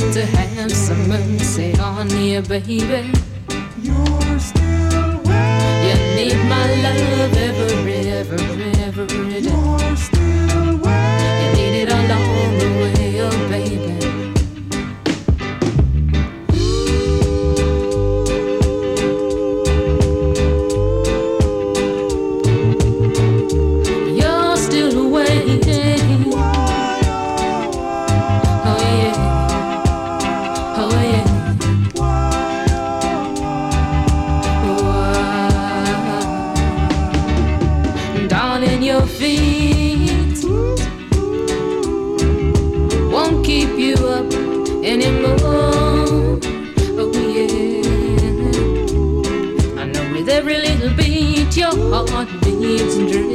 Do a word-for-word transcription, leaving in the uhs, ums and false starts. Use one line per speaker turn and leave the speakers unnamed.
to have some mercy on you, baby.
You're still waiting.
You need my love every, every, every day.
You're still waiting.
You need it along the way, oh baby. You're still waiting. Oh yeah. Oh yeah. Darling, your feet won't keep you up anymore. Oh yeah, I know with every little beat your heart beats and dreams.